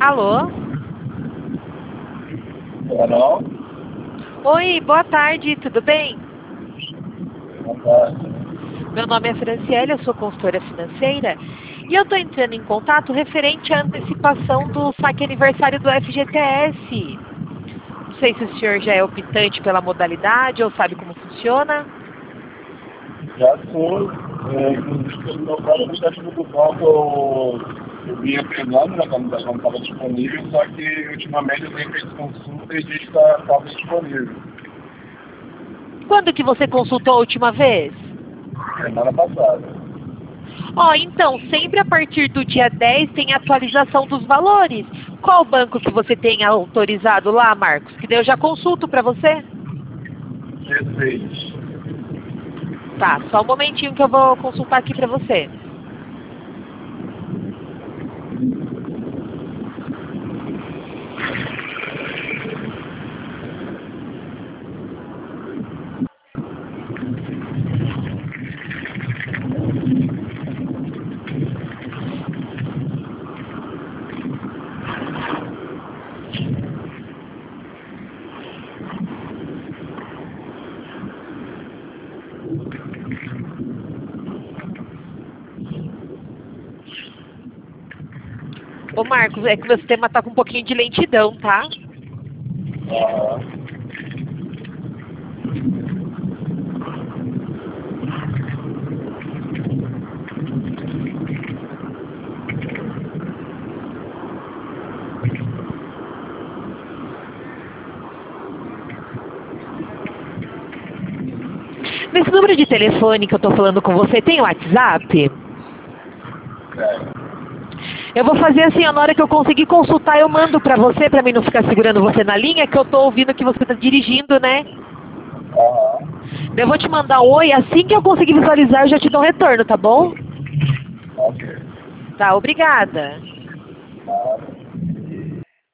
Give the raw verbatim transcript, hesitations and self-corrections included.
Alô? Alô? Oi, boa tarde, tudo bem? Boa tarde. Meu nome é Franciele, eu sou consultora financeira e eu estou entrando em contato referente à antecipação do saque aniversário do F G T S. Não sei se o senhor já é optante pela modalidade ou sabe como funciona. Já sou, é, inclusive pelo meu próprio aplicativo do banco, eu, eu vinha pesando, né, quando estava disponível, só que ultimamente eu tenho feito consulta e diz que estava disponível. Quando que você consultou a última vez? Semana passada. Ó, então, sempre a partir do dia dez tem atualização dos valores. Qual banco que você tem autorizado lá, Marcos? Que daí eu já consulto para você. G seis. Tá, só um momentinho que eu vou consultar aqui para você. Ô, Marcos, é que meu sistema tá com um pouquinho de lentidão, tá? Ah, Nesse número de telefone que eu tô falando com você, tem o WhatsApp? é. Eu vou fazer assim, ó, na hora que eu conseguir consultar, eu mando pra você, pra mim não ficar segurando você na linha, que eu tô ouvindo que você tá dirigindo, né? Aham. Eu vou te mandar oi, assim que eu conseguir visualizar, eu já te dou um retorno, tá bom? Ok. Tá, obrigada. Ah,